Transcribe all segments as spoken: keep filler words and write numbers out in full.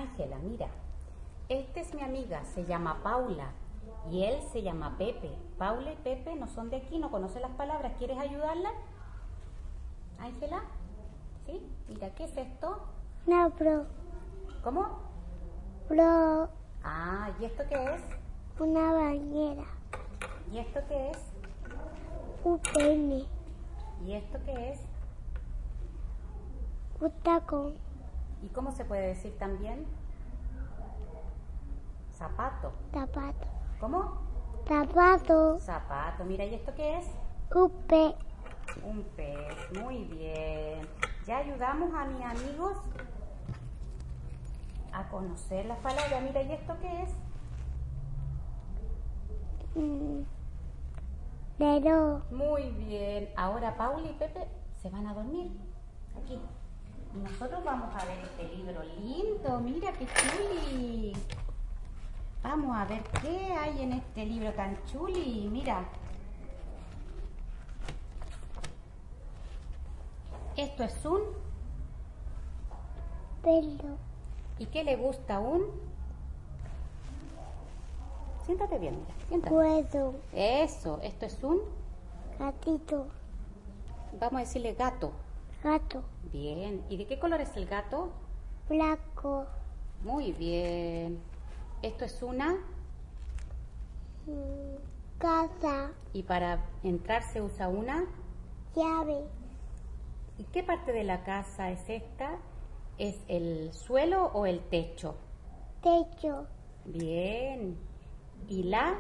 Ángela, mira, esta es mi amiga, se llama Paula y él se llama Pepe. Paula y Pepe no son de aquí, no conocen las palabras. ¿Quieres ayudarla? Ángela, ¿sí? Mira, ¿qué es esto? Una pro, ¿Cómo? pro, Ah, ¿y esto qué es? una bañera, ¿Y esto qué es? un peine, ¿Y esto qué es? un tacón, ¿Y cómo se puede decir también? Zapato. zapato, ¿Cómo? zapato, Zapato. Mira, ¿y esto qué es? un pe, Un pez. Muy bien. Ya ayudamos a mis amigos a conocer las palabras. Mira, ¿y esto qué es? mm, reloj, Muy bien. Ahora Paula y Pepe se van a dormir. Aquí. Y nosotros vamos a ver este libro lindo. Mira qué chuli. Vamos a ver qué hay en este libro tan chuli. Mira. Esto es un... pelo, ¿Y qué le gusta a un? Siéntate bien, mira. Siéntate. cuero, Eso. Esto es un... gatito, Vamos a decirle gato. gato, Bien. ¿Y de qué color es el gato? blanco, Muy bien. Esto es una... mm, casa, Y para entrar se usa una... llave, ¿Y qué parte de la casa es esta? ¿Es el suelo o el techo? techo, Bien. ¿Y la?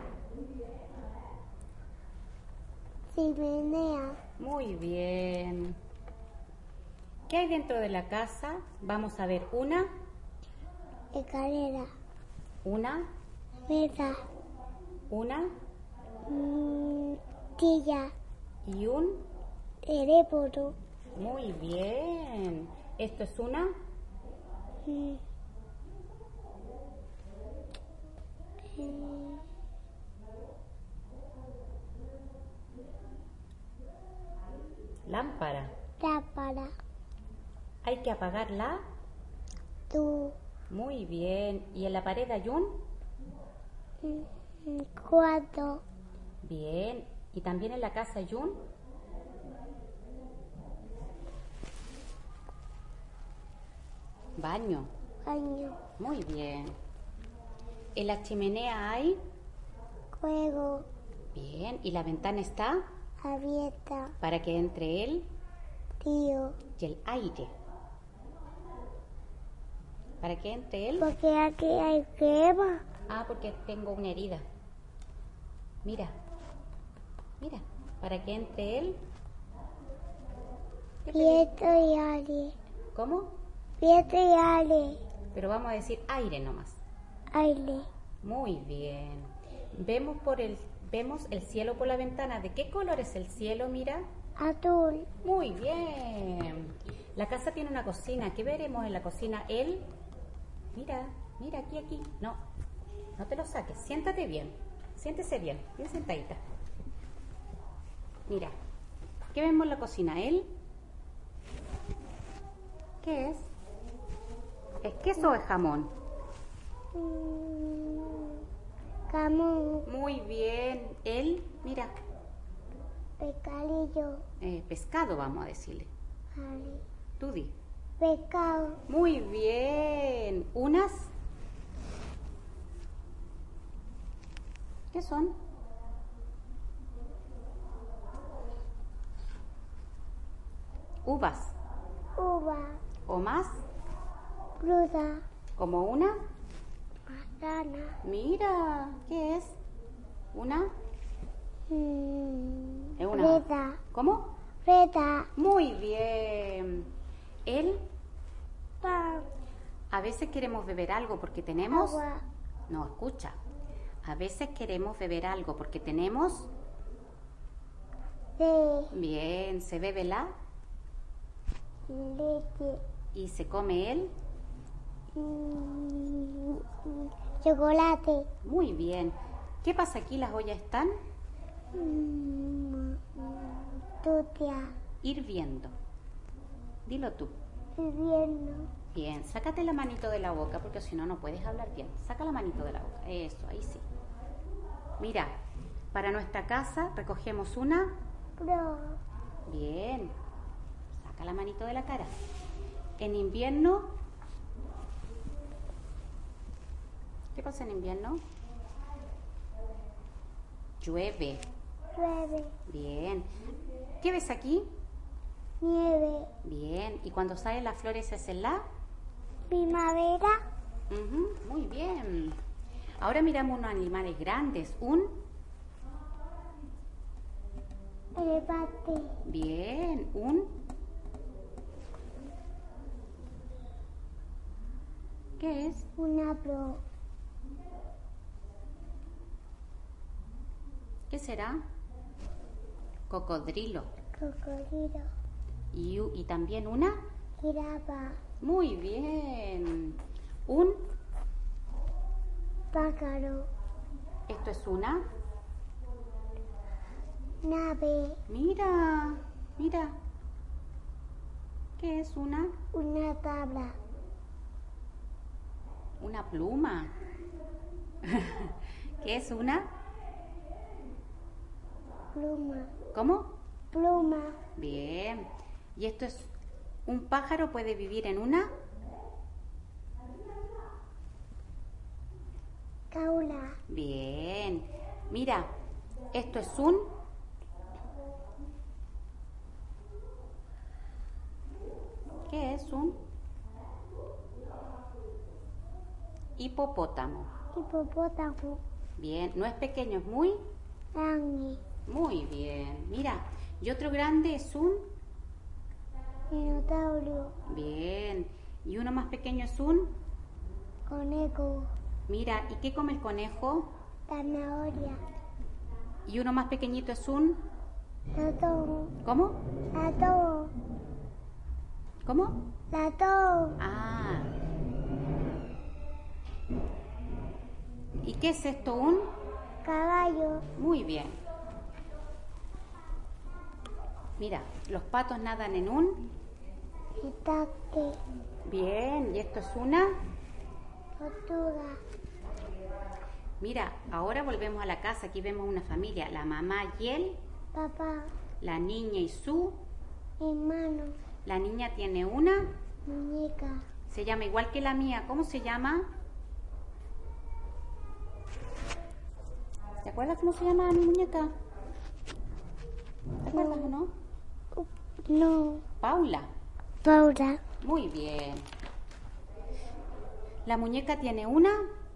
chimenea, Muy bien. ¿Qué hay dentro de la casa? Vamos a ver una, escalera, una, mesa, una mm, silla, y un... teléfono, Muy bien. Esto es una... mm, mm, lámpara. lámpara, Hay que apagarla. tu, Muy bien. ¿Y en la pared hay un? mm, mm, cuarto, Bien. ¿Y también en la casa hay un? Baño. baño, Muy bien. ¿En la chimenea hay? juego, Bien. ¿Y la ventana está? abierta, Para que entre él tío, y el aire. Para que entre él. porque aquí hay crema, Ah, porque tengo una herida. Mira. Mira. Para que entre él. viento y aire, ¿Cómo? viento y aire, Pero vamos a decir aire nomás. aire, Muy bien. Vemos por el vemos el cielo por la ventana. ¿De qué color es el cielo? Mira. azul, Muy bien. La casa tiene una cocina. ¿Qué veremos en la cocina? Él. Mira, mira, aquí, aquí. No, no te lo saques. Siéntate bien. Siéntese bien. Bien sentadita. Mira. ¿Qué vemos en la cocina? Él. ¿Qué es? ¿Es queso o es jamón? mm, jamón, Muy bien. Él, mira, pescadillo, eh, pescado vamos a decirle. vale, Tú di. pescado, Muy bien. ¿Unas? ¿Qué son? Uvas. uva, ¿O más? fruta, ¿Como una? manzana, Mira, ¿qué es? ¿Una? mm, Es una. fresa, ¿Cómo? fresa, Muy bien. Él, pan, a veces queremos beber algo porque tenemos... agua, No, escucha. A veces queremos beber algo porque tenemos... té, Bien, se bebe la leche, y se come él. mm, mm, chocolate, Muy bien. ¿Qué pasa aquí? Las ollas están mm, mm, tutia, hirviendo. Dilo tú. hirviendo, Bien, sácate la manito de la boca porque si no, no puedes hablar bien. Saca la manito de la boca. Eso, ahí sí. Mira, para nuestra casa recogemos una... Pro. Bien. Saca la manito de la cara. En invierno... ¿Qué pasa en invierno? Llueve. Llueve. Bien. ¿Qué ves aquí? Nieve. Bien. ¿Y cuando salen las flores se hace la? Primavera. Uh-huh. Muy bien. Ahora miramos unos animales grandes. Un... Elefante. Bien. Un... ¿Qué es? Una pro. ¿Qué será? Cocodrilo. Cocodrilo. Y, y también una... Jirafa. Muy bien. Un... Pájaro. Esto es una... Nave. Mira, mira. ¿Qué es una? Una tabla. Una pluma. ¿Qué es una? Pluma. ¿Cómo? Pluma. Bien. ¿Y esto es un pájaro puede vivir en una? Jaula. Bien. Mira, esto es un... ¿Qué es un? Hipopótamo. Hipopótamo. Bien. No es pequeño, es muy... Grande. Muy bien. Mira, y otro grande es un... Dinosaurio. Bien. Y uno más pequeño es un... Conejo. Mira, ¿y qué come el conejo? Zanahoria. Y uno más pequeñito es un... Ratón. ¿Cómo? Ratón. ¿Cómo? Ratón. Ah. ¿Y qué es esto? Un... Caballo. Muy bien. Mira, los patos nadan en un... Itaque. Bien, y esto es una... Tortuga. Mira, ahora volvemos a la casa. Aquí vemos una familia. La mamá y él, Papá. la niña y su... Hermano. La niña tiene una... Muñeca. Se llama igual que la mía. ¿Cómo se llama? ¿Te acuerdas cómo se llama mi muñeca? ¿Te acuerdas o no? No. Paula. Paula. Muy bien. La muñeca tiene una...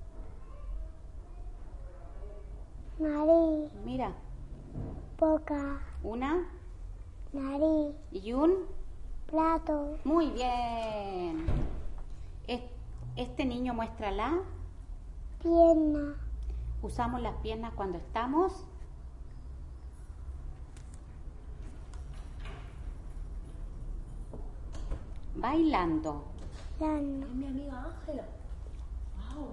Nariz. Mira, Boca. una Nariz. y un... Plato. Muy bien. Es- Este niño muestra la... Pierna. Usamos las piernas cuando estamos... bailando. Lana. Mi amiga Ángela. Wow.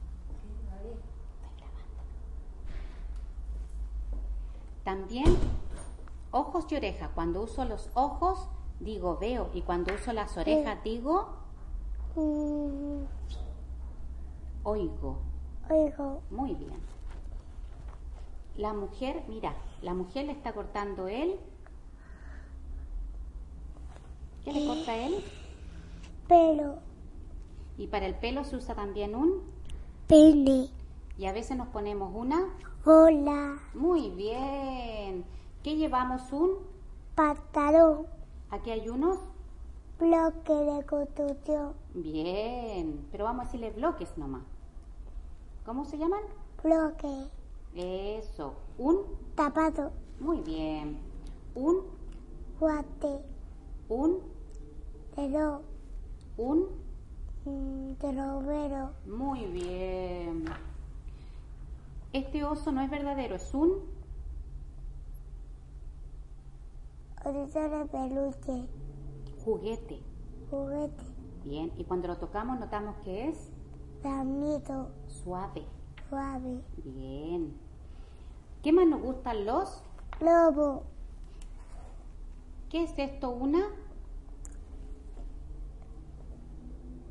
También ojos y orejas. Cuando uso los ojos digo veo y cuando uso las orejas digo Mm, oigo. oigo. Muy bien. La mujer, mira, la mujer le está cortando él. ¿Qué le corta él? Pelo. Y para el pelo se usa también un... Pene. Y a veces nos ponemos una... Bola. Muy bien. ¿Qué llevamos? Un... Pantalón. Aquí hay unos... Bloque de construcción. Bien. Pero vamos a decirle bloques nomás. ¿Cómo se llaman? Bloque. Eso. Un... Tapado. Muy bien. Un... Guante. Un... Reloj. Un... Mm, Terrobero. Muy bien. Este oso no es verdadero, es un... Osito de peluche. juguete. Juguete. Bien. Y cuando lo tocamos notamos que es Ramito. suave. Suave. Bien. ¿Qué más nos gustan los? Lobo. ¿Qué es esto? Una...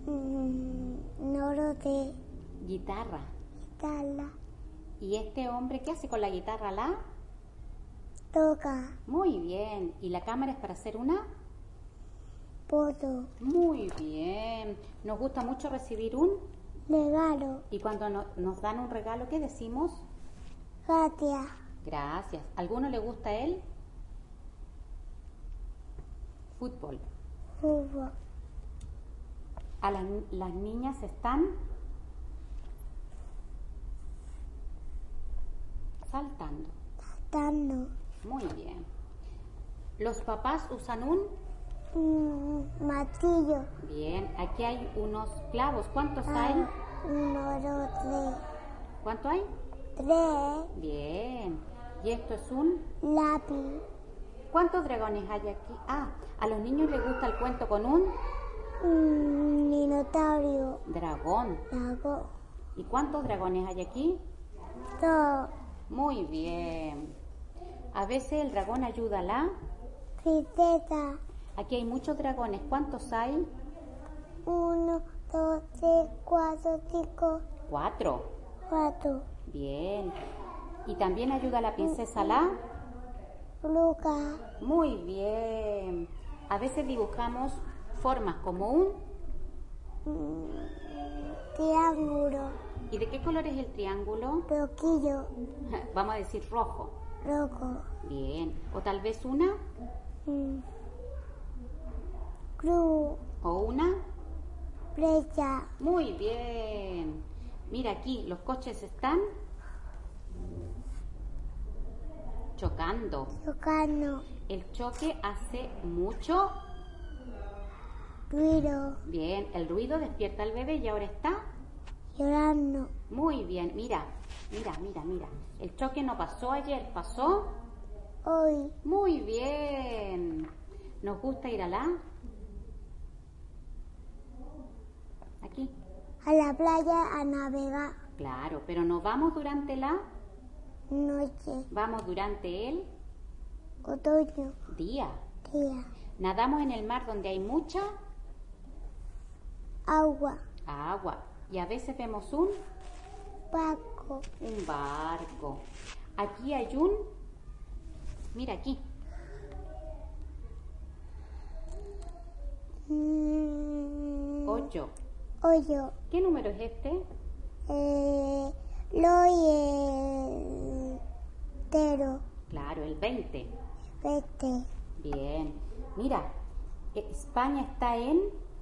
Mm, norte. Guitarra. Guitarra. ¿Y este hombre qué hace con la guitarra? La... Toca. Muy bien. ¿Y la cámara es para hacer una? Foto. Muy bien. Nos gusta mucho recibir un... Regalo. Y cuando no- nos dan un regalo, ¿qué decimos? Gracias. Gracias. ¿A alguno le gusta el fútbol? Fútbol. A las, las niñas están saltando. Saltando. Muy bien. Los papás usan un... Mm, martillo. Bien. Aquí hay unos clavos. ¿Cuántos hay? Ah, uno, dos, tres. ¿Cuánto hay? Tres. Bien. ¿Y esto es un... Lápiz. ¿Cuántos dragones hay aquí? Ah, a los niños les gusta el cuento con un Mm, minotauro. dragón. Lago. ¿Y cuántos dragones hay aquí? Dos. Muy bien. A veces el dragón ayuda a la... Princesa. Aquí hay muchos dragones. ¿Cuántos hay? Uno, dos, tres, cuatro, cinco, Cuatro. cuatro. Bien. ¿Y también ayuda a la princesa la... Luca. Muy bien. A veces dibujamos formas como un... Mm, triángulo. ¿Y de qué color es el triángulo? Roquillo. Vamos a decir rojo. Rojo. Bien. O tal vez una Mm, cruz. o una... Flecha. Muy bien. Mira aquí, los coches están chocando. Tocando. El choque hace mucho... Ruido. Bien, el ruido despierta al bebé y ahora está... Llorando. Muy bien, mira, mira, mira, mira. El choque no pasó ayer, pasó... Hoy. Muy bien. ¿Nos gusta ir a la...? Aquí. A la playa a navegar. Claro, pero nos vamos durante la... Noche. Vamos durante el Otoño. día. Día. Nadamos en el mar donde hay mucha Agua. agua. Y a veces vemos un, Paco. un barco. Aquí hay un... Mira aquí. Mm, Ocho. hoyo. ¿Qué número es este? Eh, lo y el tero. Claro, el veinte. Vete. Bien. Mira, eh, España está en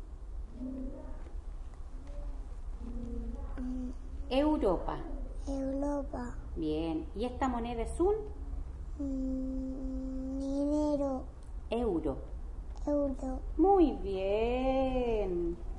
Europa. Europa. Bien. ¿Y esta moneda es un Mm, dinero. euro? Euro. Muy bien.